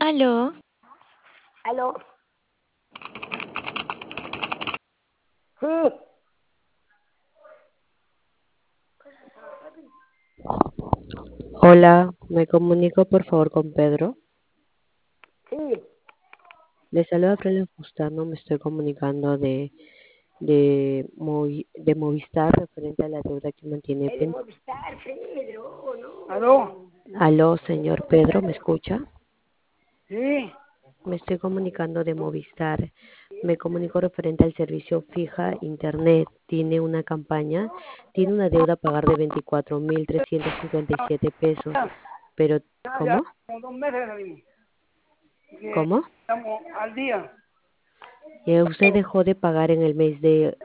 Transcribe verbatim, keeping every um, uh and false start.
Aló, ¿Aló? Sí, Hola, me comunico por favor con Pedro. sí. Le saluda Freddy Fustano, me estoy comunicando de, de, Movi- de Movistar referente a la deuda que mantiene Es de pendiente. Movistar, Pedro, ¿no? ¿Aló? Aló, señor Pedro, ¿me escucha? Sí. Me estoy comunicando de Movistar. Me comunico referente al servicio fija Internet. Tiene una campaña, tiene una deuda a pagar de veinticuatro mil trescientos cincuenta y siete pesos. Ya, Pero, ya, ya, ¿cómo? como dos meses que salimos. Que ¿Cómo? estamos al día. Eh, usted dejó de pagar en el mes de